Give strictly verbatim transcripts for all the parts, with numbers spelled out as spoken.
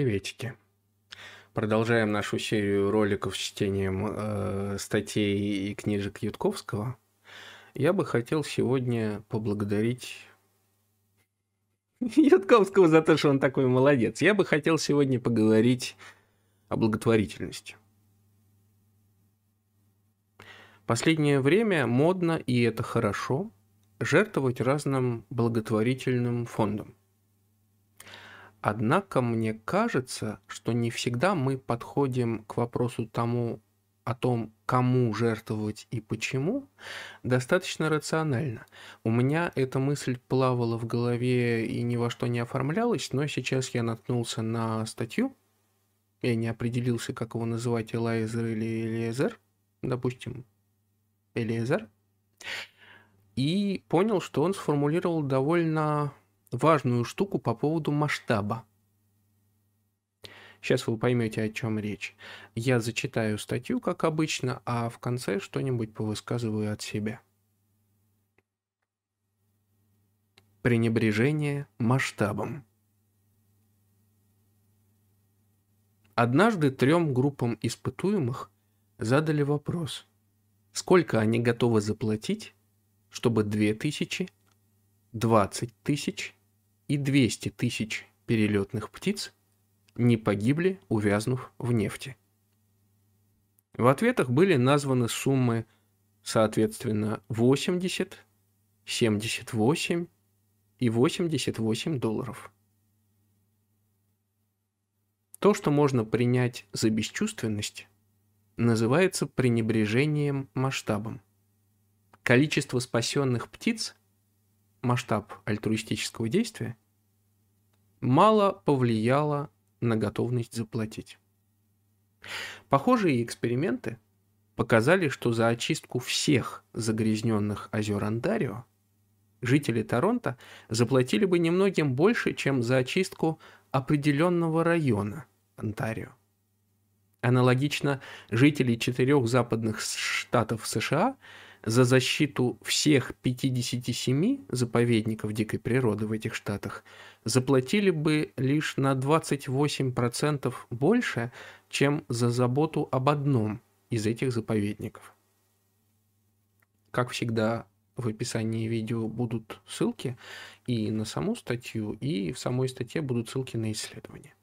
Приветики. Продолжаем нашу серию роликов с чтением э, статей и книжек Ютковского. Я бы хотел сегодня поблагодарить Ютковского за то, что он такой молодец. Я бы хотел сегодня поговорить о благотворительности. Последнее время модно, и это хорошо, жертвовать разным благотворительным фондам. Однако мне кажется, что не всегда мы подходим к вопросу тому, о том, кому жертвовать и почему, достаточно рационально. У меня эта мысль плавала в голове и ни во что не оформлялась, но сейчас я наткнулся на статью, я не определился, как его называть, Элайзер или Элиезер, допустим, Элиезер, и понял, что он сформулировал довольно важную штуку по поводу масштаба. Сейчас вы поймете, о чем речь. Я зачитаю статью, как обычно, а в конце что-нибудь повысказываю от себя. Пренебрежение масштабом. Однажды трем группам испытуемых задали вопрос, сколько они готовы заплатить, чтобы две тысячи, двадцать тысяч и двести тысяч перелетных птиц не погибли, увязнув в нефти. В ответах были названы суммы, соответственно, восемьдесят, семьдесят восемь и восемьдесят восемь долларов. То, что можно принять за бесчувственность, называется пренебрежением масштабом. Количество спасенных птиц, масштаб альтруистического действия, мало повлияло на готовность заплатить. Похожие эксперименты показали, что за очистку всех загрязненных озер Онтарио жители Торонто заплатили бы немногим больше, чем за очистку определенного района Онтарио. Аналогично, жители четырех западных штатов США за защиту всех пятидесяти семи заповедников дикой природы в этих штатах заплатили бы лишь на двадцать восемь процентов больше, чем за заботу об одном из этих заповедников. Как всегда, в описании видео будут ссылки и на саму статью, и в самой статье будут ссылки на исследования.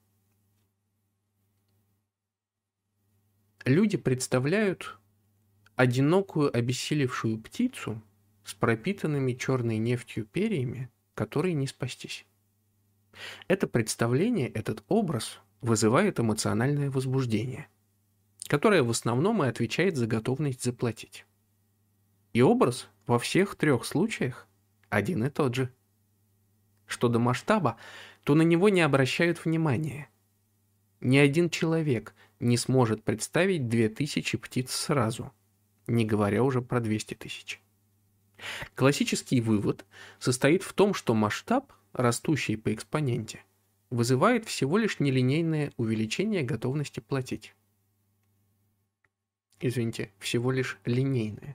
Люди представляют одинокую обессилевшую птицу с пропитанными черной нефтью перьями, которой не спастись. Это представление, этот образ вызывает эмоциональное возбуждение, которое в основном и отвечает за готовность заплатить. И образ во всех трех случаях один и тот же. Что до масштаба, то на него не обращают внимания. Ни один человек не сможет представить две тысячи птиц сразу, не говоря уже про двести тысяч. Классический вывод состоит в том, что масштаб, растущий по экспоненте, вызывает всего лишь нелинейное увеличение готовности платить. Извините, всего лишь линейное.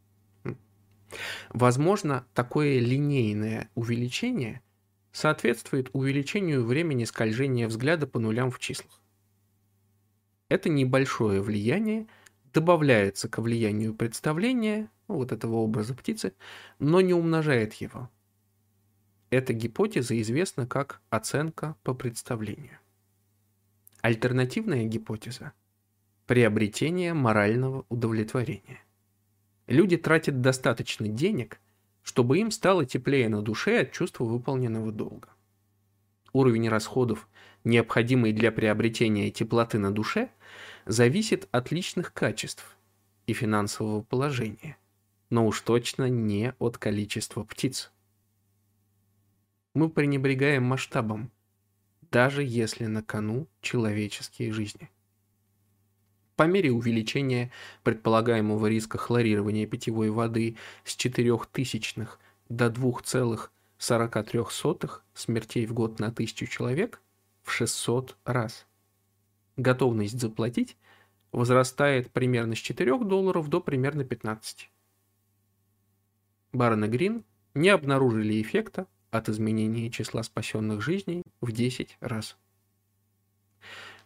Возможно, такое линейное увеличение соответствует увеличению времени скольжения взгляда по нулям в числах. Это небольшое влияние добавляется к влиянию представления, вот этого образа птицы, но не умножает его. Эта гипотеза известна как оценка по представлению. Альтернативная гипотеза – приобретение морального удовлетворения. Люди тратят достаточно денег, чтобы им стало теплее на душе от чувства выполненного долга. Уровень расходов, необходимый для приобретения теплоты на душе, зависит от личных качеств и финансового положения, но уж точно не от количества птиц. Мы пренебрегаем масштабом, даже если на кону человеческие жизни. По мере увеличения предполагаемого риска хлорирования питьевой воды с четырех тысячных до двух целых сорока трёх сотых смертей в год на тысячу человек в шестьсот раз, готовность заплатить возрастает примерно с четырёх долларов до примерно пятнадцати. Барон и Грин не обнаружили эффекта от изменения числа спасенных жизней в десять раз.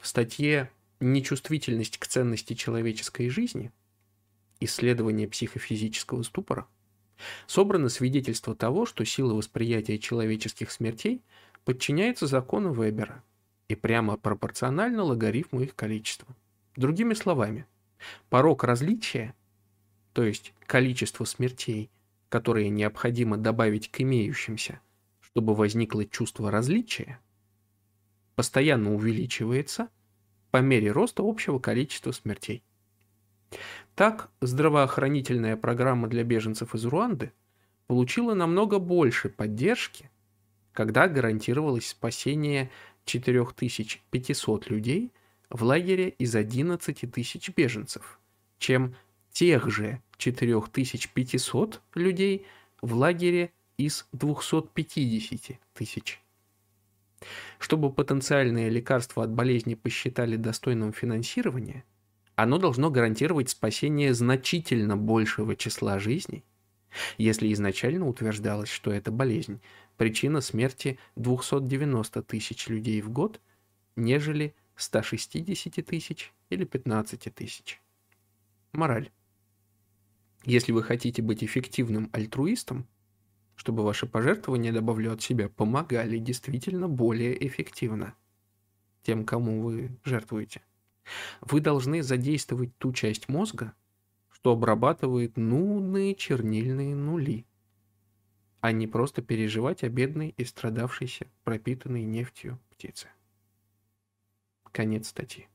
В статье «Нечувствительность к ценности человеческой жизни. Исследование психофизического ступора» собрано свидетельство того, что сила восприятия человеческих смертей подчиняется закону Вебера и прямо пропорциональна логарифму их количества. Другими словами, порог различия, то есть количество смертей, которые необходимо добавить к имеющимся, чтобы возникло чувство различия, постоянно увеличивается по мере роста общего количества смертей. Так, здравоохранительная программа для беженцев из Руанды получила намного больше поддержки, когда гарантировалось спасение четыре тысячи пятьсот людей в лагере из одиннадцати тысяч беженцев, чем тех же четыре тысячи пятьсот людей в лагере из двухсот пятидесяти тысяч. Чтобы потенциальное лекарство от болезни посчитали достойным финансирования, оно должно гарантировать спасение значительно большего числа жизней, если изначально утверждалось, что эта болезнь – причина смерти двухсот девяноста тысяч людей в год, нежели ста шестидесяти тысяч или пятнадцати тысяч. Мораль. Если вы хотите быть эффективным альтруистом, чтобы ваши пожертвования, добавлю от себя, помогали действительно более эффективно тем, кому вы жертвуете, вы должны задействовать ту часть мозга, что обрабатывает нудные чернильные нули, а не просто переживать о бедной и страдавшейся, пропитанной нефтью птице. Конец статьи.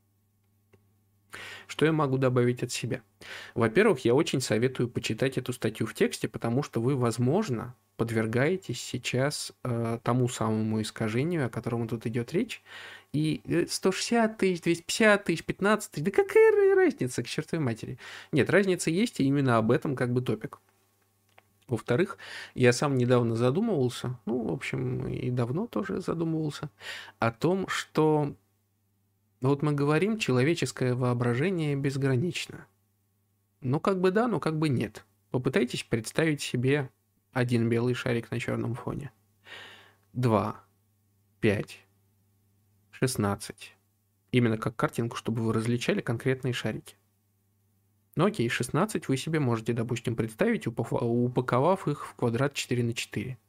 Что я могу добавить от себя? Во-первых, я очень советую почитать эту статью в тексте, потому что вы, возможно, подвергаетесь сейчас э, тому самому искажению, о котором тут идет речь. И сто шестьдесят тысяч, двести пятьдесят тысяч, пятнадцать тысяч, да какая разница, к чертовой матери? Нет, разница есть, и именно об этом как бы топик. Во-вторых, я сам недавно задумывался, ну, в общем, и давно тоже задумывался, о том, что вот мы говорим, человеческое воображение безгранично. Ну, как бы да, но как бы нет. Попытайтесь представить себе один белый шарик на черном фоне. Два, пять, шестнадцать. Именно как картинку, чтобы вы различали конкретные шарики. Ну окей, шестнадцать вы себе можете, допустим, представить, упаковав их в квадрат четыре на четыре.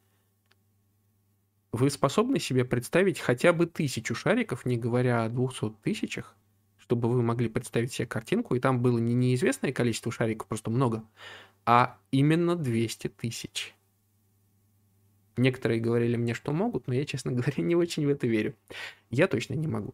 Вы способны себе представить хотя бы тысячу шариков, не говоря о двухсот тысячах, чтобы вы могли представить себе картинку, и там было не неизвестное количество шариков, просто много, а именно двести тысяч. Некоторые говорили мне, что могут, но я, честно говоря, не очень в это верю. Я точно не могу.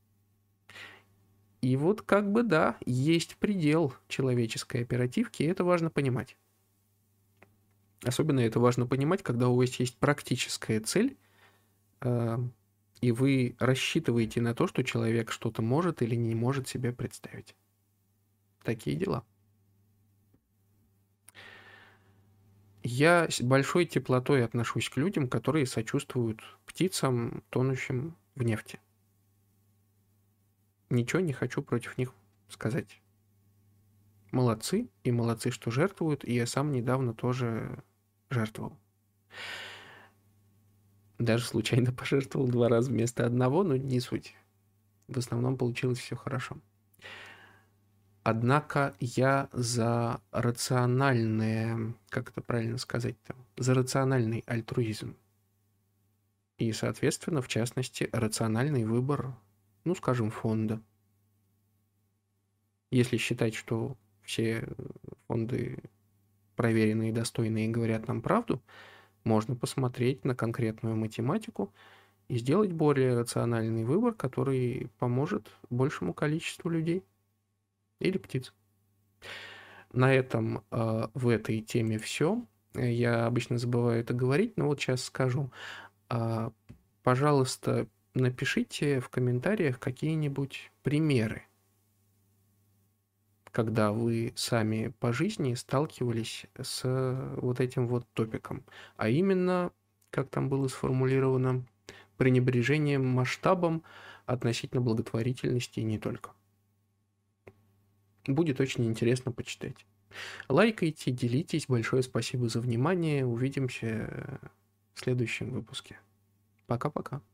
И вот как бы да, есть предел человеческой оперативки, и это важно понимать. Особенно это важно понимать, когда у вас есть практическая цель, э, и вы рассчитываете на то, что человек что-то может или не может себе представить. Такие дела. Я с большой теплотой отношусь к людям, которые сочувствуют птицам, тонущим в нефти. Ничего не хочу против них сказать. Молодцы, и молодцы, что жертвуют, и я сам недавно тоже жертвовал. Даже случайно пожертвовал два раза вместо одного, но не суть. В основном получилось все хорошо. Однако я за рациональное, как это правильно сказать-то, за рациональный альтруизм. И, соответственно, в частности, рациональный выбор, ну, скажем, фонда. Если считать, что все фонды проверенные, достойные и говорят нам правду, можно посмотреть на конкретную математику и сделать более рациональный выбор, который поможет большему количеству людей или птиц. На этом э, в этой теме все. Я обычно забываю это говорить, но вот сейчас скажу. Э, пожалуйста, напишите в комментариях какие-нибудь примеры, когда вы сами по жизни сталкивались с вот этим вот топиком. А именно, как там было сформулировано, пренебрежением масштабом относительно благотворительности и не только. Будет очень интересно почитать. Лайкайте, делитесь. Большое спасибо за внимание. Увидимся в следующем выпуске. Пока-пока.